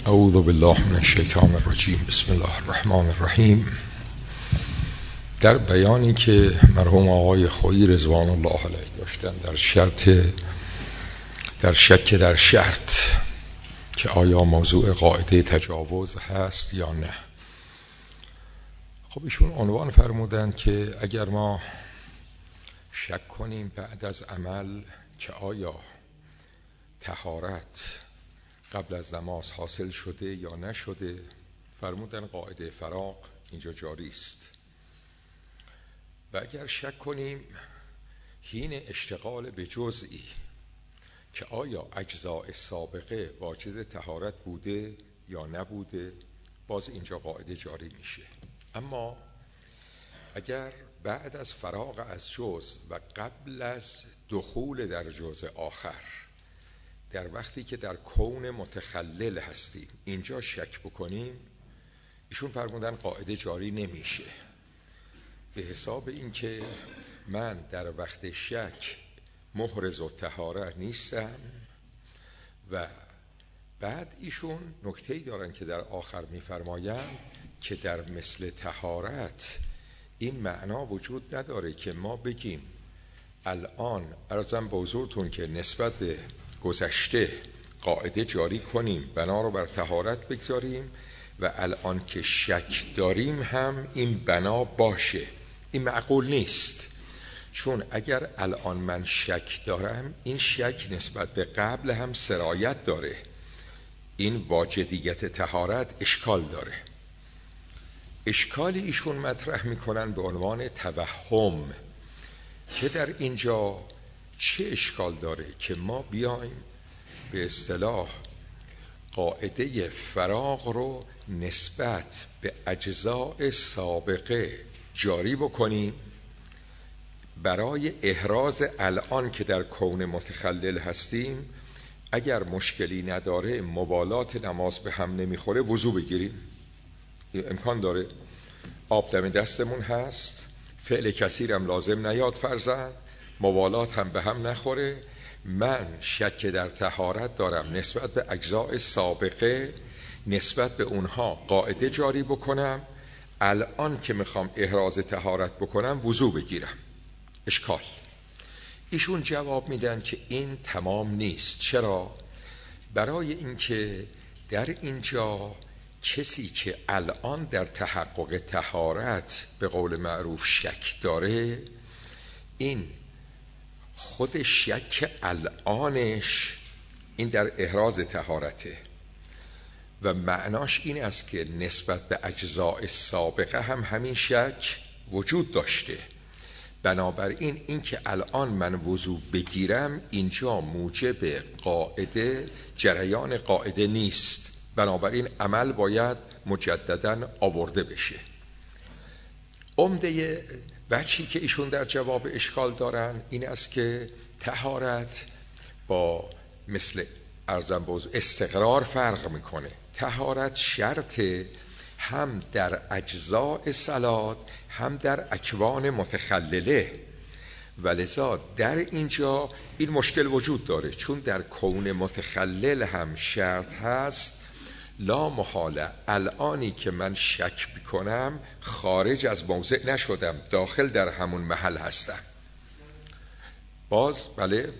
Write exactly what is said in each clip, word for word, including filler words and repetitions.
اعوذ بالله من الشیطان الرجیم. بسم الله الرحمن الرحیم. در بیانی که مرحوم آقای خویی رضوان الله علیه داشتن در شرط در شک در شرط که آیا موضوع قاعده تجاوز هست یا نه، خب ایشون عنوان فرمودند که اگر ما شک کنیم بعد از عمل که آیا طهارت قبل از نماز حاصل شده یا نشده، فرمودن قاعده فراغ اینجا جاری است. و اگر شک کنیم حین اشتغال به جزئی که آیا اجزاء سابقه واجد طهارت بوده یا نبوده، باز اینجا قاعده جاری میشه. اما اگر بعد از فراغ از جز و قبل از دخول در جز آخر، در وقتی که در کون متخلل هستیم اینجا شک بکنیم، ایشون فرمودن قاعده جاری نمیشه، به حساب اینکه من در وقت شک محرز و طهاره نیستم. و بعد ایشون نکته‌ای دارن که در آخر میفرمایند که در مثل طهارت این معنا وجود نداره که ما بگیم الان عرضم به حضورتون که نسبت به گذشته قاعده جاری کنیم، بنا رو بر طهارت بگذاریم و الان که شک داریم هم این بنا باشه. این معقول نیست، چون اگر الان من شک دارم این شک نسبت به قبل هم سرایت داره، این واجدیت طهارت اشکال داره. اشکالی ایشون مطرح میکنن به عنوان توهم که در اینجا چه اشکال داره که ما بیایم به اصطلاح قاعده فراغ رو نسبت به اجزاء سابقه جاری بکنیم برای احراز الان که در کون متخلل هستیم. اگر مشکلی نداره، موالات نماز به هم نمیخوره، وضو بگیریم. امکان داره آب دم دستمون هست، فعل کثیر هم لازم نیاد فرضاً، موالات هم به هم نخوره، من شک در طهارت دارم نسبت به اجزاء سابقه، نسبت به اونها قاعده جاری بکنم، الان که میخوام احراز طهارت بکنم وضو بگیرم. اشکال. ایشون جواب میدن که این تمام نیست. چرا؟ برای اینکه در اینجا کسی که الان در تحقق طهارت به قول معروف شک داره، این خود شک الانش این در احراز طهارته و معناش این است که نسبت به اجزاء سابقه هم همین شک وجود داشته. بنابراین این که الان من وضو بگیرم اینجا موجب قاعده جریان قاعده نیست، بنابراین عمل باید مجددا آورده بشه. عمده وجهی که ایشون در جواب اشکال دارن این است که طهارت با مثل ارزم باز استقرار فرق میکنه. طهارت شرط هم در اجزاء صلات هم در اکوان متخلله، ولذا در اینجا این مشکل وجود داره، چون در کون متخلل هم شرط هست. لا محاله الانی که من شک بکنم خارج از موضع نشدم، داخل در همون محل هستم. باز بله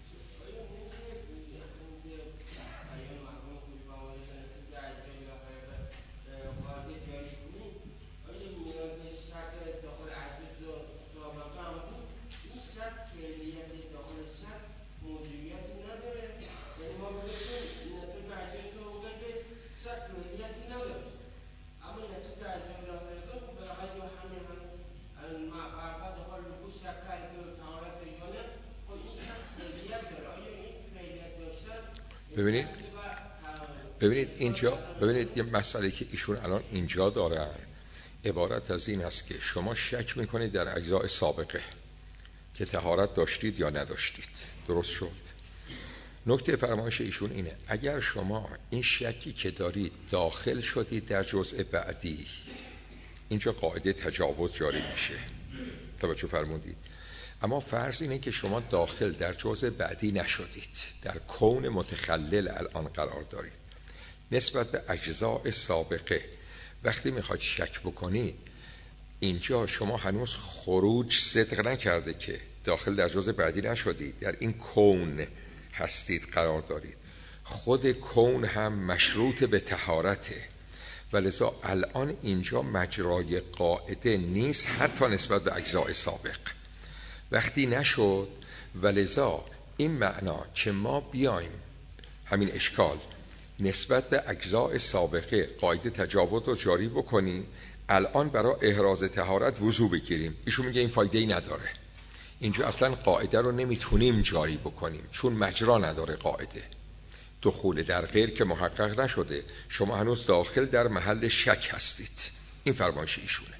ببینید ببینید اینجا ببینید یه مسئله که ایشون الان اینجا دارن عبارت از این است که شما شک میکنید در اجزاء سابقه که طهارت داشتید یا نداشتید. درست شد؟ نکته فرمایش ایشون اینه اگر شما این شکی که دارید داخل شدید در جزء بعدی، اینجا قاعده تجاوز جاری میشه. توجه فرمودید؟ اما فرض اینه که شما داخل در جزء بعدی نشدید، در کون متخلل الان قرار دارید. نسبت به اجزاء سابقه. وقتی میخواید شک بکنید اینجا شما هنوز خروج صدق نکرده که داخل در جزء بعدی نشدید، در این کون هستید قرار دارید. خود کون هم مشروط به طهارته و لذا الان اینجا مجرای قاعده نیست حتی نسبت به اجزاء سابق. وقتی نشد و لذا این معنا که ما بیایم همین اشکال نسبت به اجزاء سابقه قاعده تجاوز رو جاری بکنیم، الان برای احراز طهارت وضو بگیریم. ایشون میگه این فایده ای نداره، اینجا اصلا قاعده رو نمیتونیم جاری بکنیم چون مجرا نداره قاعده. دخول در غیر که محقق نشده، شما هنوز داخل در محل شک هستید. این فرمایش ایشونه.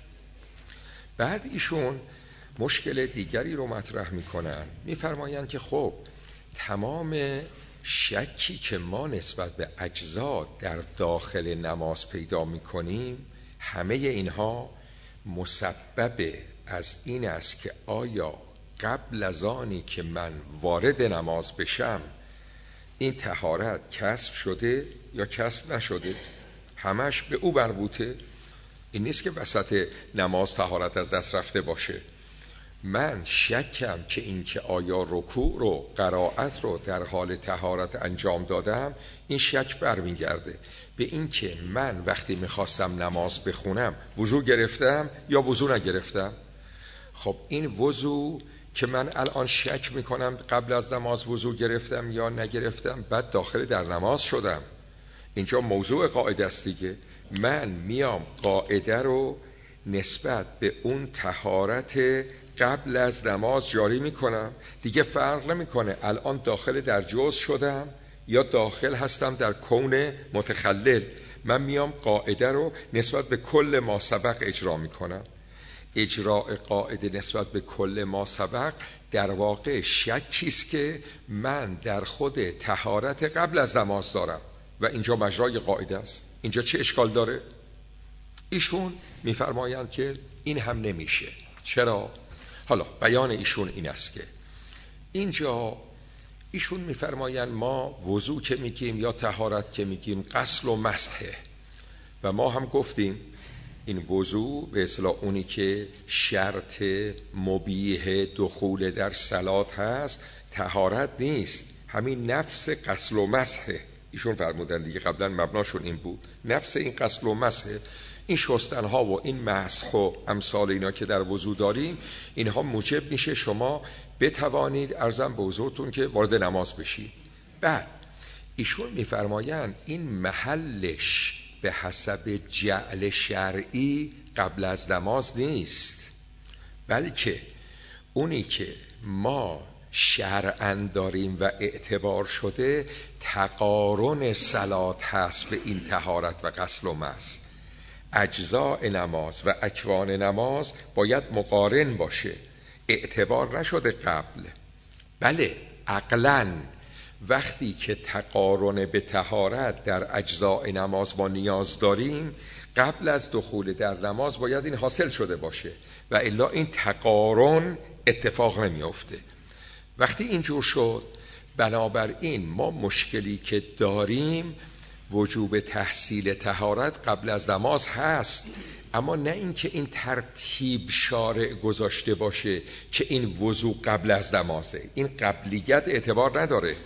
بعد ایشون مشکل دیگری رو مطرح میکنن، میفرمایند که خب تمام شکی که ما نسبت به اجزا در داخل نماز پیدا میکنیم همه اینها مسبب از این است که آیا قبل از آنی که من وارد نماز بشم این طهارت کسب شده یا کسب نشده. همش به او مربوطه. این نیست که وسط نماز طهارت از دست رفته باشه. من شکم که این که آیا رکوع رو قرائت رو در حال طهارت انجام دادم، این شک برمیگرده به این که من وقتی میخواستم نماز بخونم وضو گرفتم یا وضو نگرفتم. خب این وضو که من الان شک میکنم قبل از نماز وضو گرفتم یا نگرفتم، بعد داخل در نماز شدم. اینجا موضوع قاعده است دیگه. من میام قاعده رو نسبت به اون طهارت قبل از نماز جاری میکنم. دیگه فرق نمیکنه الان داخل در جزء شدم یا داخل هستم در کون متخلل. من میام قاعده رو نسبت به کل ما سبق اجرا میکنم. اجراء قاعده نسبت به کل ما سبق در واقع شکیست که من در خود طهارت قبل از نماز دارم و اینجا مجرای قاعده است. اینجا چه اشکال داره؟ ایشون میفرمایند که این هم نمیشه. چرا؟ حالا بیان ایشون این است که اینجا ایشون میفرمایند ما وضو که میگیم یا طهارت که میگیم غسل و مسحه و ما هم گفتیم این وضو به اصطلاح اونی که شرط مبیح دخول در صلات هست طهارت نیست، همین نفس غسل و مسحه. ایشون فرمودن دیگه قبلا مبناشون این بود، نفس این غسل و مسحه. این شستنها و این مسح و امثال اینا که در وضو داریم اینها موجب میشه شما بتوانید ارزم به حضورتون که وارد نماز بشید. بعد ایشون میفرمایند این محلش به حسب جعل شرعی قبل از نماز نیست، بلکه اونی که ما شرعاً داریم و اعتبار شده تقارن صلات هست به این طهارت و غسل و مسح. اجزاء نماز و اکوان نماز باید مقارن باشه، اعتبار نشده قبل. بله عقلاً وقتی که تقارن به طهارت در اجزاء نماز ما نیاز داریم، قبل از دخول در نماز باید این حاصل شده باشه و الا این تقارن اتفاق نمیافته. وقتی اینجور شد بنابراین ما مشکلی که داریم وجوب تحصیل طهارت قبل از نماز هست، اما نه اینکه این ترتیب شارع گذاشته باشه که این وضو قبل از نمازه. این قبلیت اعتبار نداره،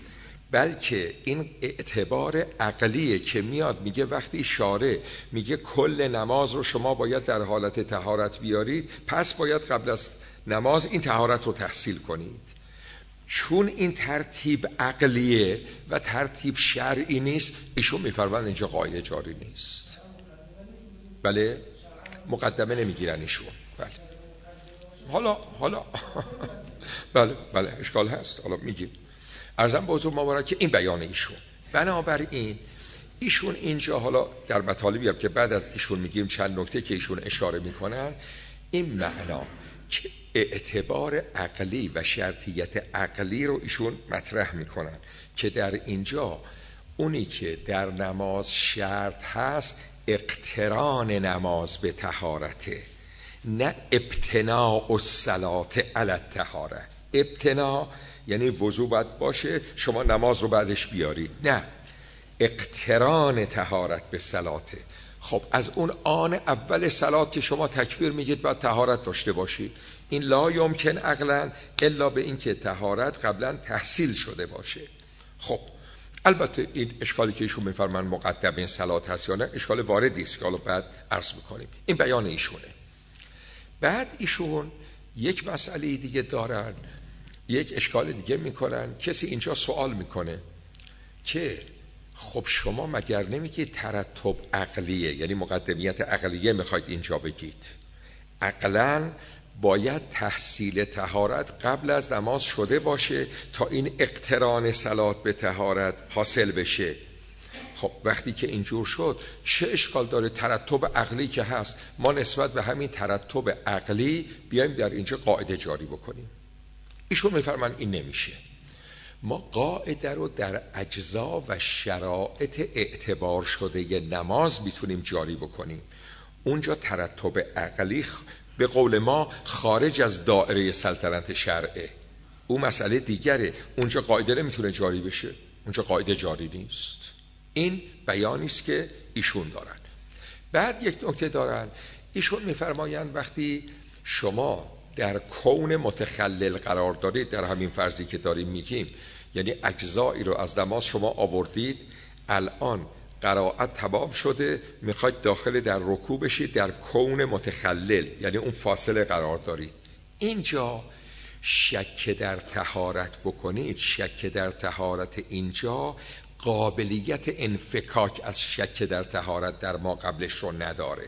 بلکه این اعتبار عقلیه که میاد میگه وقتی شارع میگه کل نماز رو شما باید در حالت طهارت بیارید، پس باید قبل از نماز این طهارت رو تحصیل کنید. چون این ترتیب عقلیه و ترتیب شرعی نیست، ایشون میفرمایند اینجا قاعده جاری نیست. بله مقدمه نمیگیرن ایشون. بله حالا حالا بله بله اشکال هست، حالا میگیم. عرضم به حضور مبارک که این بیان ایشون. بنابراین ایشون اینجا حالا در مطالبی هم که بعد از ایشون میگیم چند نکته که ایشون اشاره میکنن، این معنا که اعتبار عقلی و شرطیت عقلی رو ایشون مطرح میکنن که در اینجا اونی که در نماز شرط هست اقتران نماز به طهارته، نه ابتناء الصلات علی الطهاره. ابتناء یعنی وضو باید باشه شما نماز رو بعدش بیارید، نه، اقتران طهارت به صلاته. خب از اون آن اول صلات که شما تکبیر میگید باید طهارت داشته باشید، این لا یمکن عقلا الا به این که طهارت قبلا تحصیل شده باشه. خب البته این اشکالی که ایشون میفرمان مقدم این صلات هست یا نه اشکال واردی است که حالا بعد عرض میکنیم. این بیان ایشونه. بعد ایشون یک مسئله دیگه دارن، یک اشکال دیگه میکنن. کسی اینجا سوال میکنه که خب شما مگر نمیگید ترتب عقلیه، یعنی مقدمیت عقلیه میخواید اینجا بگید، عقلاً باید تحصیل طهارت قبل از نماز شده باشه تا این اقتران صلات به طهارت حاصل بشه. خب وقتی که اینجور شد چه اشکال داره؟ ترتب عقلی که هست ما نسبت به همین ترتب عقلی بیایم در اینجا قاعده جاری بکنیم. ایشون میفرمان این نمیشه. ما قاعده رو در اجزا و شرایط اعتبار شده نماز میتونیم جاری بکنیم. اونجا ترتب عقلی به قول ما خارج از دائره سلطنت شرعه، اون مسئله دیگره، اونجا قاعده نمیتونه جاری بشه، اونجا قاعده جاری نیست. این بیانی است که ایشون دارن. بعد یک نکته دارن، ایشون میفرمایند وقتی شما در کون متخلل قرار دارید، در همین فرضی که داریم میگیم، یعنی اجزایی رو از نماز شما آوردید، الان قرائت تمام شده، میخواید داخل در رکوع بشید، در کون متخلل یعنی اون فاصله قرار دارید. اینجا شک در طهارت بکنید، شک در طهارت اینجا قابلیت انفکاک از شک در طهارت در ما قبلش رو نداره.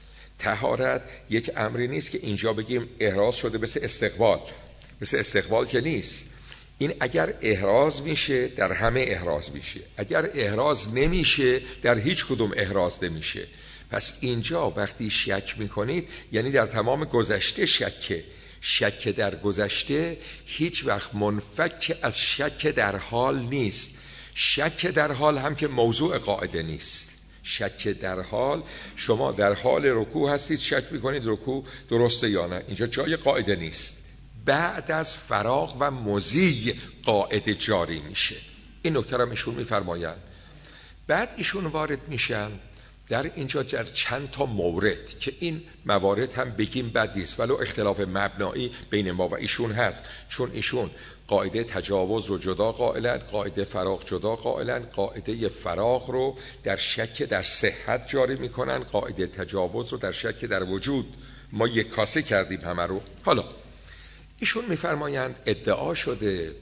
طهارت یک امری نیست که اینجا بگیم احراز شده مثل استقبال، مثل استقبال که نیست. این اگر احراز میشه در همه احراز میشه، اگر احراز نمیشه در هیچ کدوم احراز نمیشه. پس اینجا وقتی شک میکنید یعنی در تمام گذشته شک، شک در گذشته هیچ وقت منفک از شک در حال نیست. شک در حال هم که موضوع قاعده نیست. شک در حال، شما در حال رکوع هستید شک میکنید رکوع درسته یا نه، اینجا جای قاعده نیست. بعد از فراغ و مضی قاعده جاری میشه. این نکته را ایشون میفرمایند. بعد ایشون وارد میشن در اینجا در چند تا مورد که این موارد هم بگیم بد نیست، ولو اختلاف مبنایی بین ما و ایشون هست، چون ایشون قاعده تجاوز رو جدا قائلن، قاعده فراغ جدا قائلن. قاعده فراغ رو در شک در صحت جاری میکنن، قاعده تجاوز رو در شک در وجود. ما یک کاسه کردیم همه رو. حالا ایشون میفرمایند ادعا شده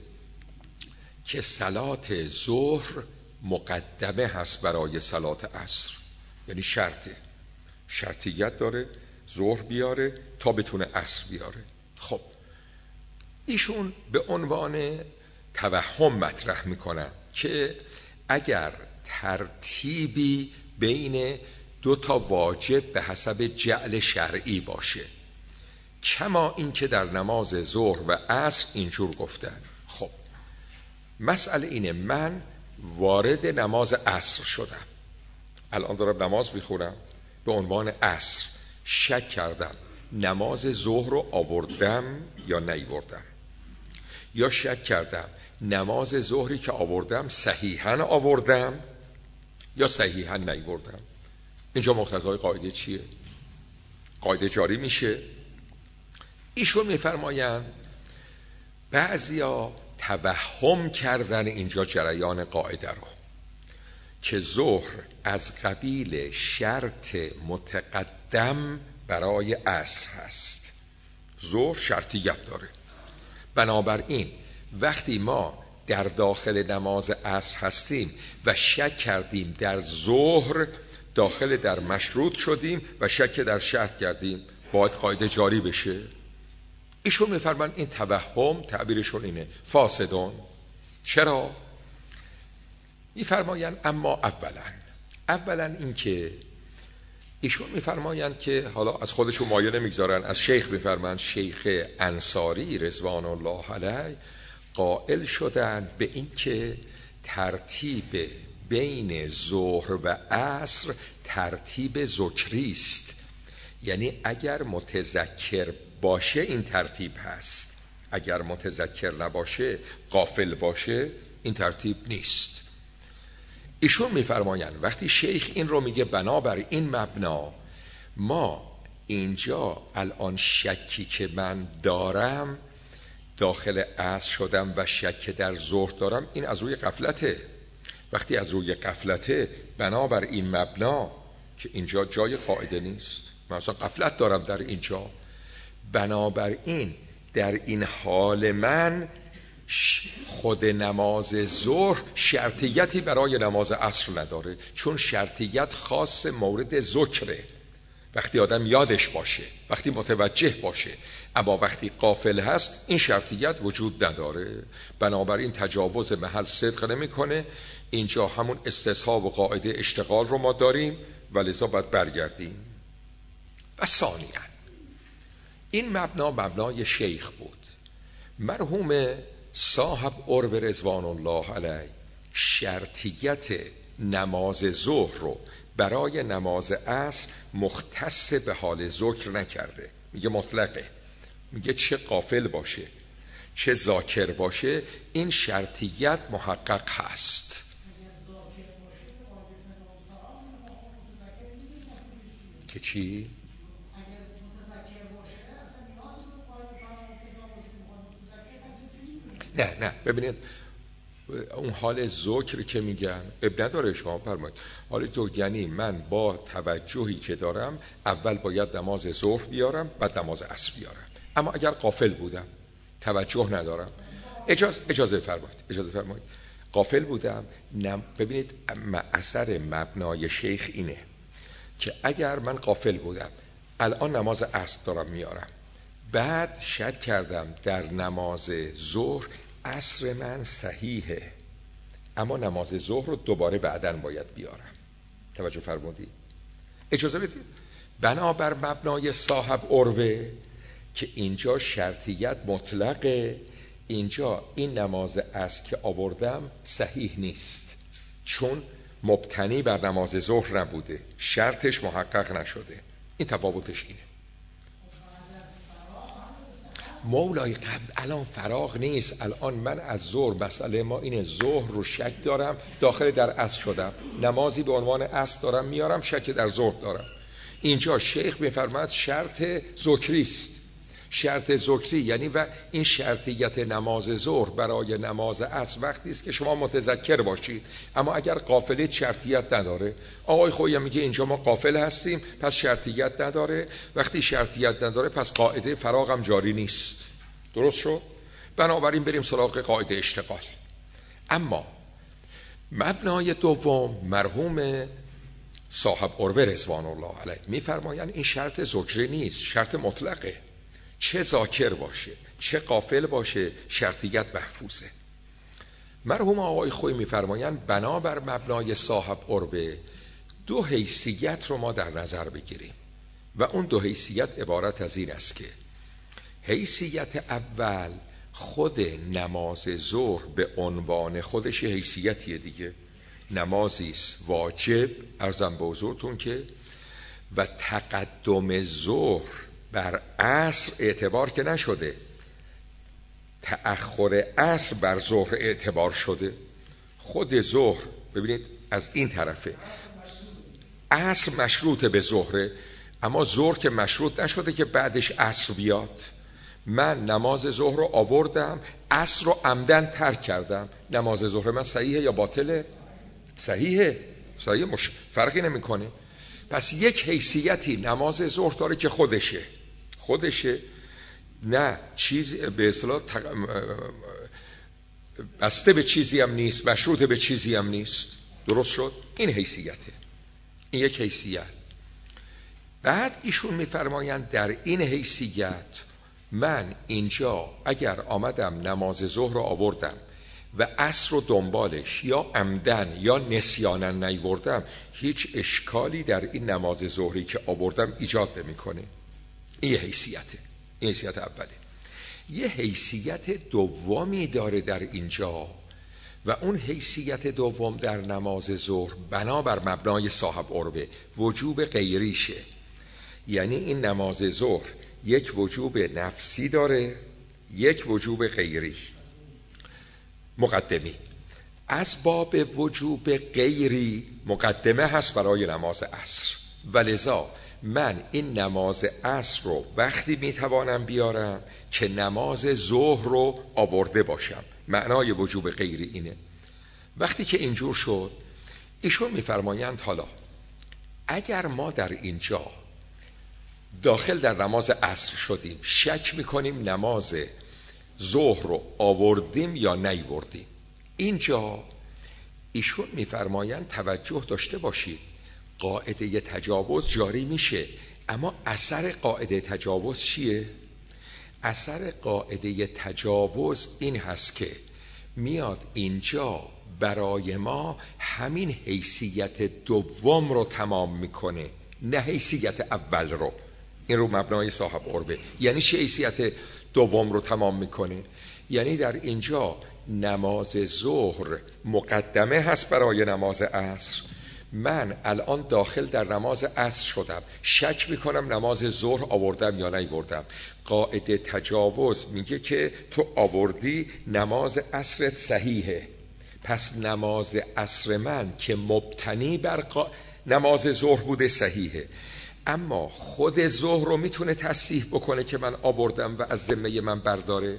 که صلات ظهر مقدمه هست برای صلات عصر، یعنی شرطه، شرطیت داره ظهر بیاره تا بتونه عصر بیاره. خب ایشون به عنوان توهم مطرح میکنن که اگر ترتیبی بین دو تا واجب به حسب جعل شرعی باشه، کما این که در نماز ظهر و عصر اینجور گفتن. خب مسئله اینه، من وارد نماز عصر شدم، الان دارم نماز میخونم، به عنوان عصر شک کردم نماز ظهر رو آوردم یا نیاوردم، یا شک کردم نماز ظهری که آوردم صحیحاً آوردم یا صحیحاً نیاوردم. اینجا مقتضای قاعده چیه؟ قاعده جاری میشه. ایشون میفرمایند بعضیا توهم کردن اینجا جریان قاعده رو که ظهر از قبیل شرط متقدم برای عصر هست. ظهر شرطیت داره، بنابراین وقتی ما در داخل نماز عصر هستیم و شک کردیم در ظهر، داخل در مشروط شدیم و شک در شرط کردیم، باید قاعده جاری بشه. ایشون میفرمان این توهم، تعبیرشون اینه، فاسدون. چرا؟ میفرمایند اما اولا اولا این که ایشون میفرمایند که حالا از خودشون مایه نمیگذارن، از شیخ میفرمایند، شیخ انصاری رضوان الله علیه قائل شدن به این که ترتیب بین ظهر و عصر ترتیب ذکری است، یعنی اگر متذکر باشه این ترتیب هست، اگر متذکر نباشه غافل باشه این ترتیب نیست. ایشون میفرمایند وقتی شیخ این رو میگه بنابر این مبنا، ما اینجا الان شکی که من دارم داخل عصر شدم و شک در ظهر دارم، این از روی غفلته. وقتی از روی غفلته، بنابر این مبنا که اینجا جای قاعده نیست، من اصلا غفلت دارم در اینجا، بنابراین در این حال من خود نماز ظهر شرطیتی برای نماز عصر نداره، چون شرطیت خاص مورد ذکره، وقتی آدم یادش باشه، وقتی متوجه باشه. اما وقتی غافل هست این شرطیت وجود نداره، بنابراین تجاوز محل صدق نمیکنه. اینجا همون استصحاب و قاعده اشتغال رو ما داریم و لذا باید برگردیم. و ثانیاً این مبنا مبنای شیخ بود. مرحوم صاحب عروه رضوان الله علیه شرطیت نماز ظهر رو برای نماز عصر مختص به حال ذکر نکرده، میگه مطلقه، میگه چه غافل باشه چه ذاکر باشه این شرطیت محقق هست. که چی؟ نه نه ببینید اون حال ذکر که میگن اب نداره، شما فرمایید حال ذکر یعنی من با توجهی که دارم اول باید نماز ظهر بیارم بعد نماز عصر بیارم. اما اگر غافل بودم توجه ندارم، اجازه اجازه فرمایید اجازه فرمایید غافل بودم نم ببینید اثر مبنای شیخ اینه که اگر من غافل بودم الان نماز عصر دارم میارم، بعد شک کردم در نماز ظهر عصر من صحیحه اما نماز ظهر رو دوباره بعداً باید بیارم، توجه فرمودید؟ اجازه بدید بنابر مبنای صاحب عروه که اینجا شرطیت مطلقه، اینجا این نماز عصر که آوردم صحیح نیست چون مبتنی بر نماز ظهر نبوده، شرطش محقق نشده. این تفاوتش اینه. مولای قبل الان فراغ نیست، الان من از ظهر، مسئله ما اینه ظهر رو شک دارم داخل در عصر شدم، نمازی به عنوان عصر دارم میارم شک در ظهر دارم. اینجا شیخ میفرماید شرط ذکری است، شرط ذکری یعنی و این شرطیت نماز ظهر برای نماز عصر وقتی است که شما متذکر باشید، اما اگر غافلید شرطیت نداره. آقای خویی میگه اینجا ما غافل هستیم پس شرطیت نداره، وقتی شرطیت نداره پس قاعده فراغ هم جاری نیست. درست شد؟ بنابراین بریم سراغ قاعده اشتغال. اما مبنای دوم مرحوم صاحب عروه رضوان الله علیه میفرمایند این شرط ذکری نیست، شرط مطلقه، چه ذاکر باشه چه غافل باشه شرطیت محفوظه. مرحوم آقای خویی میفرمایند بنابر مبنای صاحب عروه دو حیثیت رو ما در نظر بگیریم و اون دو حیثیت عبارت از این است که حیثیت اول خود نماز ظهر به عنوان خودش حیثیتیه دیگه، نمازی است واجب عرضم به حضورتون که و تقدم ظهر بر عصر اعتبار که نشده، تأخر عصر بر ظهر اعتبار شده. خود ظهر ببینید از این طرفه عصر مشروط به ظهره، اما ظهر که مشروط نشده که بعدش عصر بیاد. من نماز ظهر رو آوردم عصر رو عمدن ترک کردم، نماز ظهر من صحیحه یا باطله؟ صحیحه، صحیحه، مش... فرقی نمیکنه. پس یک حیثیتی نماز ظهر داره که خودشه خودشه نه چیز به اصطلاح تق... بسته به چیزی هم نیست، مشروط به چیزی هم نیست. درست شد؟ این حیثیته، این یک حیثیت. بعد ایشون میفرمایند در این حیثیت من اینجا اگر آمدم نماز ظهر رو آوردم و عصر رو دنبالش یا عمدن یا نسیانا نیوردم، هیچ اشکالی در این نماز ظهری که آوردم ایجاد نمیکنه. این حیثیته، این حیثیت اوله. یه حیثیت دومی داره در اینجا و اون حیثیت دوم در نماز ظهر بنابر مبنای صاحب عروه وجوب غیریشه. یعنی این نماز ظهر یک وجوب نفسی داره یک وجوب غیری مقدمی. از باب وجوب غیری مقدمه هست برای نماز عصر، ولذا من این نماز عصر رو وقتی میتوانم بیارم که نماز ظهر رو آورده باشم. معنای وجوب غیری اینه. وقتی که اینجور شد، ایشون میفرمایند حالا اگر ما در اینجا داخل در نماز عصر شدیم، شک میکنیم نماز ظهر رو آوردیم یا نیوردیم، اینجا ایشون میفرمایند توجه داشته باشید، قاعده تجاوز جاری میشه، اما اثر قاعده تجاوز چیه؟ اثر قاعده تجاوز این هست که میاد اینجا برای ما همین حیثیت دوم رو تمام میکنه، نه حیثیت اول رو. این رو مبنای صاحب عربه. یعنی چه حیثیت دوم رو تمام میکنه؟ یعنی در اینجا نماز ظهر مقدمه هست برای نماز عصر. من الان داخل در نماز عصر شدم، شک میکنم نماز ظهر آوردم یا نیاوردم. قاعده تجاوز میگه که تو آوردی، نماز عصرت صحیحه، پس نماز عصر من که مبتنی بر قا... نماز ظهر بوده صحیحه. اما خود ظهر رو میتونه تصحیح بکنه که من آوردم و از ذمه من برداره؟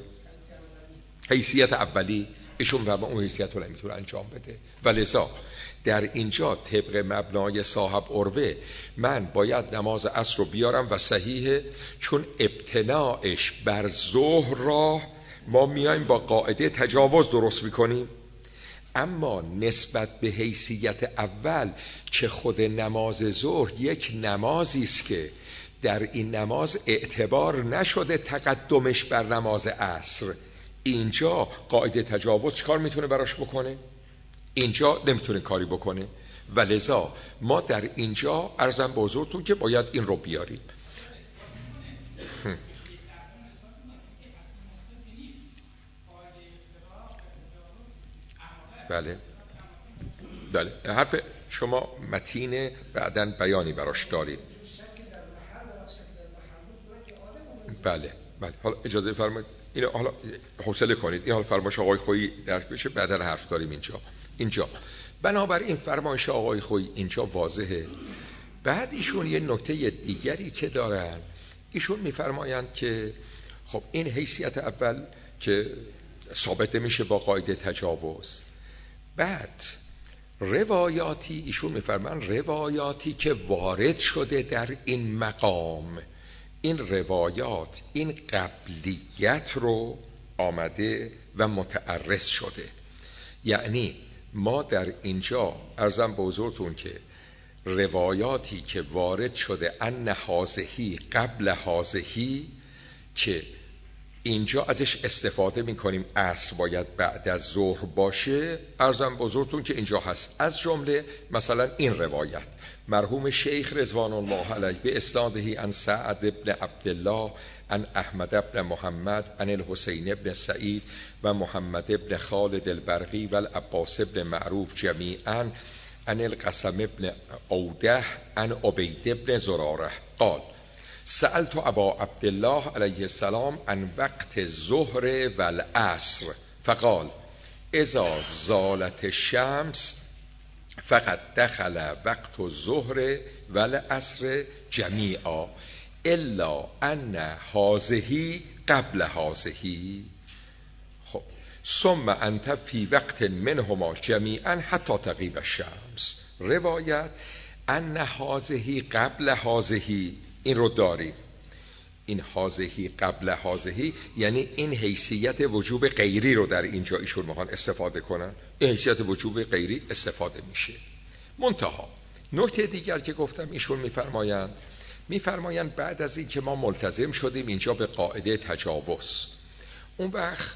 حیثیت اولی ایشون فرما اون حیثیت رو نمیتونه انجام بده. ولذا در اینجا طبق مبنای صاحب عروه من باید نماز عصر رو بیارم و صحیحه، چون ابتناعش بر ظهر را ما میایم با قاعده تجاوز درست میکنیم. اما نسبت به حیثیت اول که خود نماز ظهر یک نمازی است که در این نماز اعتبار نشده تقدمش بر نماز عصر، اینجا قاعده تجاوز چیکار میتونه براش بکنه؟ اینجا نمیتونه کاری بکنه. ولذا ما در اینجا عرضم به حضورتون که باید این رو بیاریم. بله بله، حرف شما متین، بعداً بیانی براش داریم. بله بله، حالا اجازه فرمایید اینو حالا حوصله کنید، این حال فرمایش آقای خویی درک بشه، بعداً حرف داریم اینجا. اینجا بنابراین فرمایش آقای خویی اینجا واضحه. بعد ایشون یه نکته دیگری که دارن، ایشون میفرمایند که خب این حیثیت اول که ثابت میشه با قاعده تجاوز، بعد روایاتی ایشون میفرمان روایاتی که وارد شده در این مقام، این روایات این قبلیت رو آمده و متعرض شده. یعنی ما در اینجا عرضم به حضورتون که روایاتی که وارد شده ان هازهی قبل هازهی، که اینجا ازش استفاده میکنیم عصر باید بعد از ظهر باشه، عرضم بزرگتون که اینجا هست. از جمله مثلا این روایت مرحوم شیخ رضوان الله علیه به اسنادهی عن سعد ابن عبدالله عن احمد ابن محمد عن الحسین ابن سعید و محمد ابن خالد البرقی و العباس ابن معروف جمیعا عن القسم ابن اوده عن عبید ابن زراره قال سألت ابا عبدالله علیه السلام عن وقت ظهر و العصر فقال اذا زالت الشمس فقط دخل وقت الظهر و العصر جمیعا الا ان هازهی قبل هازهی. خب ثم انت فی وقت منهما جمیعا حتی تغیب الشمس. روایت ان هازهی قبل هازهی این رو داریم. این هازهی قبل هازهی یعنی این حیثیت وجوب غیری رو در اینجا ایشون میخوان استفاده کنن. این حیثیت وجوب غیری استفاده میشه. منتها نکته دیگر که گفتم ایشون میفرمایند میفرمایند بعد از این که ما ملتزم شدیم اینجا به قاعده تجاوز، اون وقت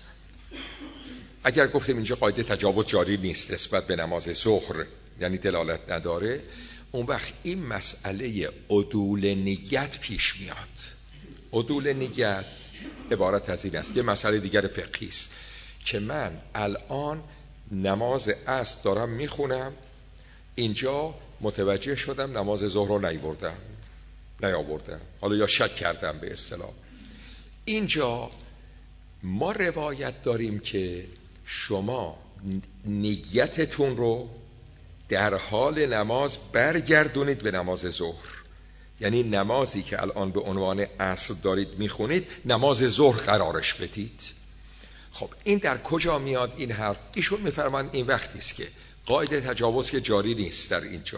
اگر گفتیم اینجا قاعده تجاوز جاری نیست نسبت به نماز ظهر، یعنی دلالت نداره، اون وقت این مسئله عدول نیت پیش میاد. عدول نیت عبارت از این است، یه مسئله دیگر فقهی است که من الان نماز عصر دارم میخونم، اینجا متوجه شدم نماز ظهر رو نیاوردم نیاوردم حالا یا شک کردم به اصطلاح. اینجا ما روایت داریم که شما نیتتون رو در حال نماز برگردونید به نماز ظهر. یعنی نمازی که الان به عنوان عصر دارید میخونید نماز ظهر قرارش بدید. خب این در کجا میاد این حرف؟ ایشون میفرمایند این وقتی است که قاعده تجاوز که جاری نیست در اینجا،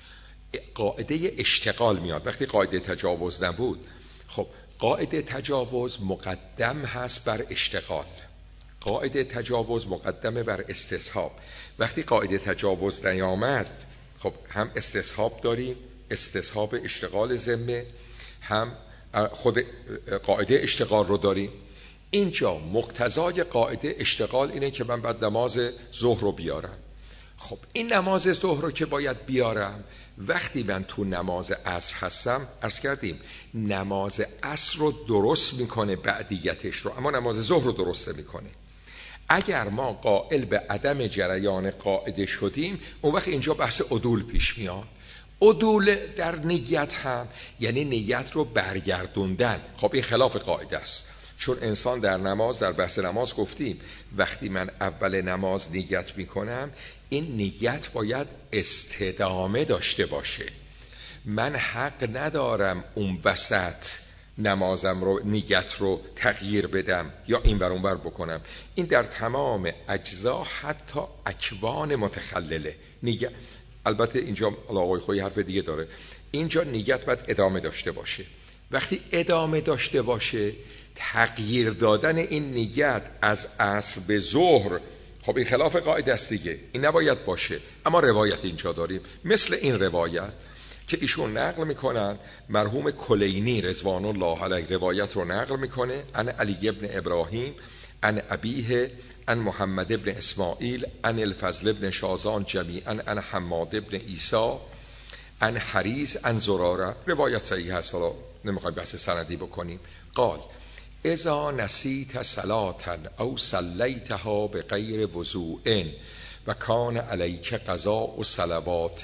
قاعده اشتغال میاد. وقتی قاعده تجاوز نبود، خب قاعده تجاوز مقدم هست بر اشتغال، قاعده تجاوز مقدمه بر استصحاب. وقتی قاعده تجاوز نیامد، خب هم استصحاب داریم، استصحاب اشتغال ذمه، هم خود قاعده اشتغال رو داریم. اینجا مقتضای قاعده اشتغال اینه که من بعد نماز ظهر رو بیارم. خب این نماز ظهر رو که باید بیارم، وقتی من تو نماز عصر هستم، عرض کردیم نماز عصر رو درست میکنه بعدیتش رو، اما نماز ظهر رو درست میکنه. اگر ما قائل به عدم جریان قاعده شدیم، اون وقت اینجا بحث عدول پیش میاد. عدول در نیت هم یعنی نیت رو برگردوندن. خب این خلاف قاعده است، چون انسان در نماز، در بحث نماز گفتیم وقتی من اول نماز نیت میکنم، این نیت باید استدامه داشته باشه. من حق ندارم اون وسط نمازم رو، نیت رو تغییر بدم یا این ور اون ور بکنم. این در تمام اجزا حتی اکوان متخلله نیت. البته اینجا آقای خویی حرف دیگه داره، اینجا نیت باید ادامه داشته باشه. وقتی ادامه داشته باشه، تغییر دادن این نیت از عصر به ظهر، خب این خلاف قاعده است دیگه، این نباید باشه. اما روایت اینجا داریم، مثل این روایت که ایشون نقل میکنن، مرحوم کلینی رضوان الله علیه روایت رو نقل میکنه، ان علی ابن ابراهیم ان ابیه ان محمد ابن اسماعیل ان الفضل ابن شازان جمیعا ان حماد ابن عیسی ان حریز ان زراره. روایت صحیح هست، حالا نمیخوایم بحث سندی بکنیم. قال اذا نسیت صلاة او صلیتها بغیر وضوء و کان علیک قضاء صلوات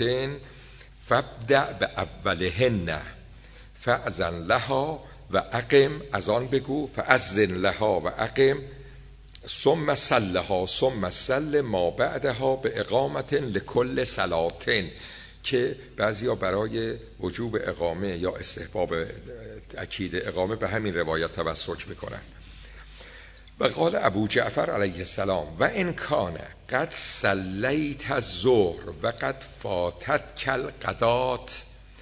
فابدأ باولهن فاذن لها و اقم، از آن بگو فاذن لها و اقم ثم صلها ثم صل ما بعدها به اقامت لکل صلاتن، که بعضیا برای وجوب اقامه یا استحباب تأکید اقامه به همین روایت توسل میکنن. و قال ابو جعفر علیه السلام و ان کان قد صلیت الظهر و قد فاتت کل قدات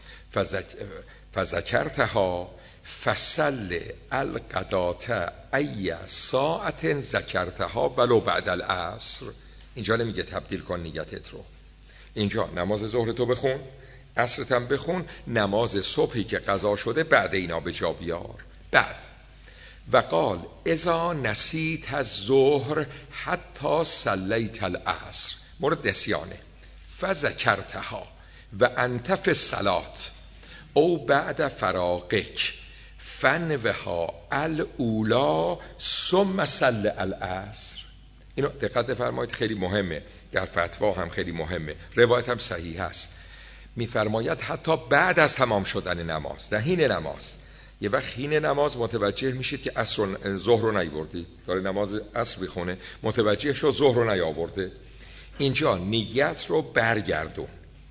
فذکرتها فصل القدات ای ساعت ذکرتها ولو بعد العصر. اینجا نمیگه تبدیل کن نیتت رو، اینجا نماز ظهر تو بخون، عصرت هم بخون، نماز صبحی که قضا شده بعد اینا به جا بیار. بعد و قال اذا نسیت الظهر حتی صلیت العصر، مورد نسیانه، فذکرتها و انت فی الصلاة او بعد فراغک فنوها الاولا ثم صل العصر. اینو دقت فرمایید، خیلی مهمه، در فتوا هم خیلی مهمه، روایت هم صحیح هست. میفرماید حتی بعد از تمام شدن نماز، در حین نماز. یه وقت حین نماز متوجه میشید که عصر و ظهر رو نیاوردی، داره نماز عصر بخونه، متوجه شو ظهر رو نیاورده، اینجا نیت رو برگردون.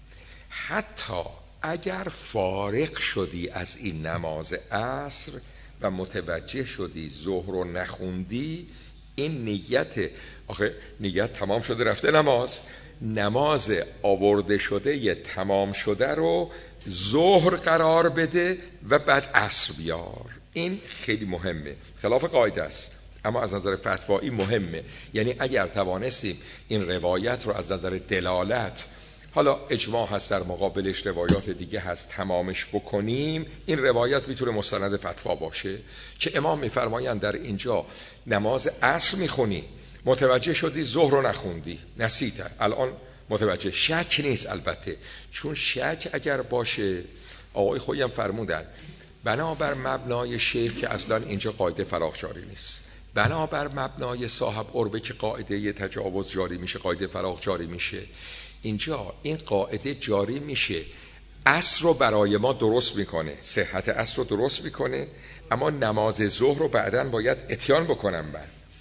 حتی اگر فارغ شدی از این نماز عصر و متوجه شدی ظهر رو نخوندی، این نیت، آخه نیت تمام شده رفته نماز، نماز آورده شده یه تمام شده رو ظهر قرار بده و بعد عصر بیار. این خیلی مهمه، خلاف قاعده است اما از نظر فتوایی مهمه. یعنی اگر توانستیم این روایت رو از نظر دلالت، حالا اجماع هست در مقابلش روایات دیگه هست، تمامش بکنیم، این روایت میتونه مستند فتوا باشه که امام میفرمایند در اینجا نماز عصر میخونی، متوجه شدی ظهر رو نخوندی، نسیت، الان متوجه، شک نیست البته، چون شک اگر باشه، آقای خویی هم فرمودن بنابر مبنای شیخ که اصلا اینجا قاعده فراغ جاری نیست، بنابر مبنای صاحب عروه که قاعده تجاوز جاری میشه، قاعده فراغ جاری میشه، اینجا این قاعده جاری میشه، عصر رو برای ما درست میکنه، صحت عصر رو درست میکنه، اما نماز ظهر رو بعداً باید اتیان بکنم من.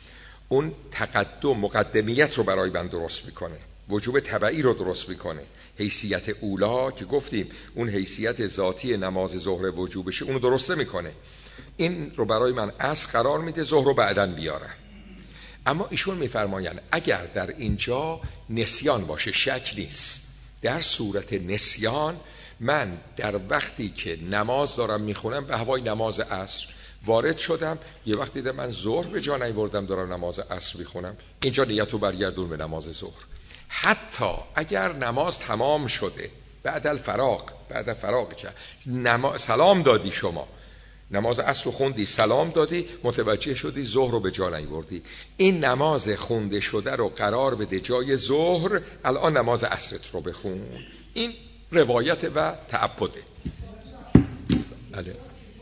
اون تقدم مقدمیت رو برای من درست میکنه، وجوب تبعی رو درست میکنه. حیثیت اولا که گفتیم اون حیثیت ذاتی نماز ظهر وجوبشه، اونو درسته میکنه. این رو برای من عصر قرار میده، ظهر رو بعدن بیارم. اما ایشون میفرمایند اگر در اینجا نسیان باشه، شک نیست، در صورت نسیان من در وقتی که نماز دارم میخونم به هوای نماز عصر وارد شدم، یه وقتی دیدم من ظهر به جا نیاوردم دارم نماز عصر میخونم، اینجا نیتو برگردون به نماز ظهر. حتی اگر نماز تمام شده بعد الفراغ، بعد فراغ که نماز سلام دادی، شما نماز عصر رو خوندی، سلام دادی، متوجه شدی ظهر رو به جا نیاوردی، این نماز خونده شده رو قرار بده جای ظهر، الان نماز عصرت رو بخون. این روایت و تعبده. بله.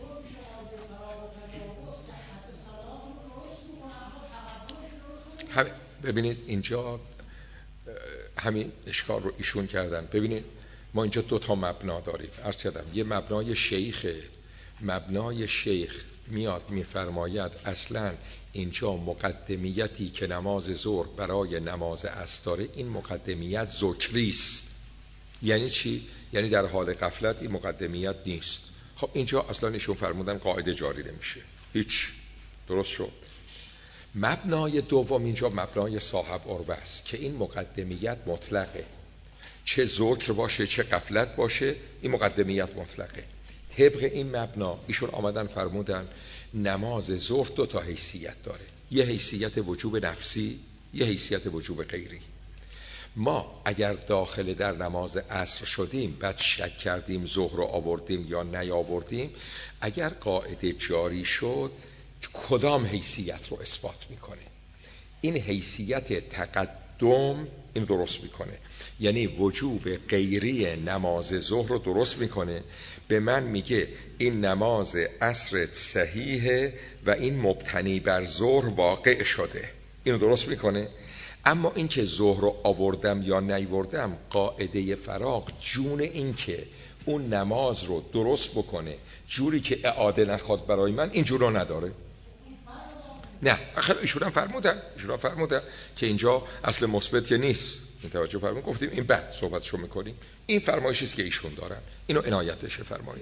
ببینید اینجا همین اشکال رو ایشون کردن. ببینید ما اینجا دو تا مبنا داریم، عرض کردم یه مبنای شیخه، مبنای شیخ میاد میفرماید اصلا اینجا مقدمیتی که نماز ظهر برای نماز عصر داره، این مقدمیت ذکریست. یعنی چی؟ یعنی در حال غفلت این مقدمیت نیست. خب اینجا اصلا ایشون فرمودن قاعده جاری نمیشه، هیچ، درست شد. مبنای دوم اینجا مبنای صاحب عربه است که این مقدمیت مطلقه، چه ذکر باشه چه غفلت باشه، این مقدمیت مطلقه. طبق این مبنا ایشون آمدن فرمودن نماز ظهر دو تا حیثیت داره، یه حیثیت وجوب نفسی، یه حیثیت وجوب غیری. ما اگر داخل در نماز عصر شدیم بعد شک کردیم ظهر رو آوردیم یا نیاوردیم، اگر قاعده جاری شد کدام حیثیت رو اثبات میکنه؟ این حیثیت تقدم این درست میکنه، یعنی وجوب غیری نماز ظهر رو درست میکنه. به من میگه این نماز عصرت صحیحه و این مبتنی بر ظهر واقع شده، اینو درست میکنه. اما این که ظهر رو آوردم یا نیاوردم، قاعده فراغ جون این که اون نماز رو درست بکنه جوری که اعاده نخواد برای من، این جور رو نداره. نه آخر ایشون هم فرمودن ایشون هم فرمودن که اینجا اصل مثبت که نیست، این توجه فرمودن، گفتیم این بعد صحبتشو میکنیم. این فرمایشی است که ایشون دارن، اینو عنایتش فرمایید.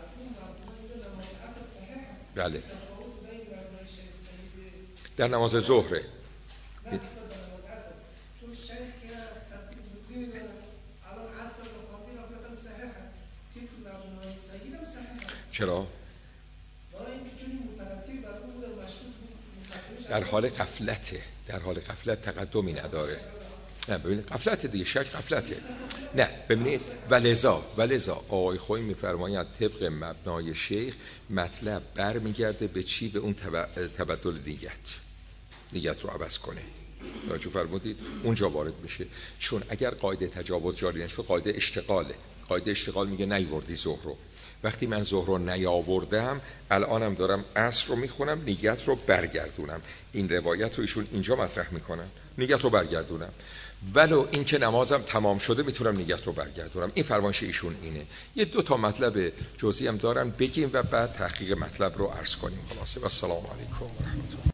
بله در نماز ظهره چرا؟ در حال غفلته، در حال غفلت تقدمی نداره. نه ببینید غفلت دیگه، شک غفلته. نه ببینید ولذا ولذا آقای خویی میفرماید طبق مبنای شیخ مطلب برمیگرده به چی؟ به اون تبدل نیت، نیت رو عوض کنه. توجه فرمودید؟ اونجا وارد میشه. چون اگر قاعده تجاوز جاری نشه قاعده اشتغاله، قاعده اشتغال میگه نیاوردی ظهر رو. وقتی من ظهر رو نیاوردم الانم دارم عصر رو میخونم، نیت رو برگردونم. این روایت رو ایشون اینجا مطرح میکنن، نیت رو برگردونم، ولو این که نمازم تمام شده میتونم نیت رو برگردونم. این فرمایش ایشون اینه. یه دو تا مطلب جزئی هم دارن بگیم و بعد تحقیق مطلب رو عرض کنیم. خلاصه و السلام علیکم و رحمت الله.